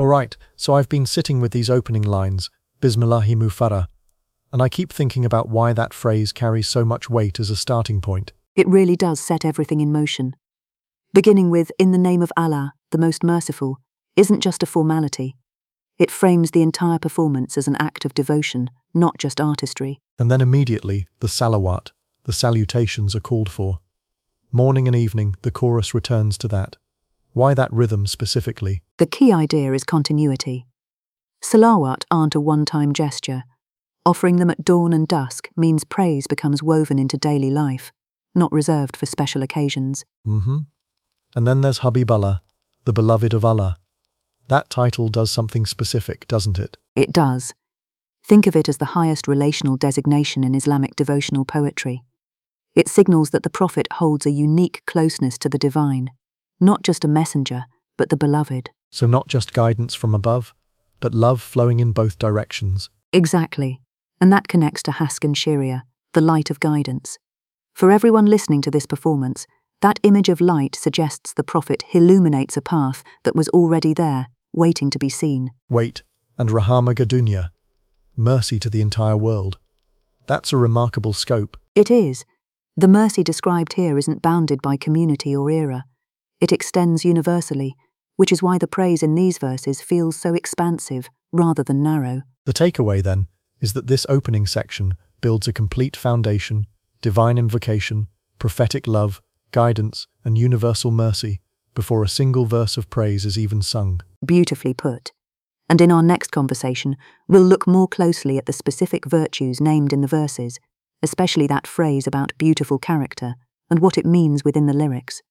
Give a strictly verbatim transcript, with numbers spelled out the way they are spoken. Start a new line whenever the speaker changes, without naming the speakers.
Alright, so I've been sitting with these opening lines, Bismillahi Mufarrah, and I keep thinking about why that phrase carries so much weight as a starting point.
It really does set everything in motion. Beginning with, in the name of Allah, the most merciful, isn't just a formality. It frames the entire performance as an act of devotion, not just artistry.
And then immediately, the salawat, the salutations are called for. Morning and evening, the chorus returns to that. Why that rhythm specifically?
The key idea is continuity. Salawat aren't a one-time gesture. Offering them at dawn and dusk means praise becomes woven into daily life, not reserved for special occasions.
Mm-hmm. And then there's Habiballah, the beloved of Allah. That title does something specific, doesn't it?
It does. Think of it as the highest relational designation in Islamic devotional poetry. It signals that the Prophet holds a unique closeness to the divine, not just a messenger, but the beloved.
So not just guidance from above, but love flowing in both directions.
Exactly. And that connects to Hasken Sharia, the light of guidance. For everyone listening to this performance, that image of light suggests the Prophet illuminates a path that was already there, waiting to be seen.
Wait, and Rahama Gadunya, mercy to the entire world. That's a remarkable scope.
It is. The mercy described here isn't bounded by community or era. It extends universally, which is why the praise in these verses feels so expansive rather than narrow.
The takeaway, then, is that this opening section builds a complete foundation, divine invocation, prophetic love, guidance, and universal mercy before a single verse of praise is even sung.
Beautifully put. And in our next conversation, we'll look more closely at the specific virtues named in the verses, especially that phrase about beautiful character and what it means within the lyrics.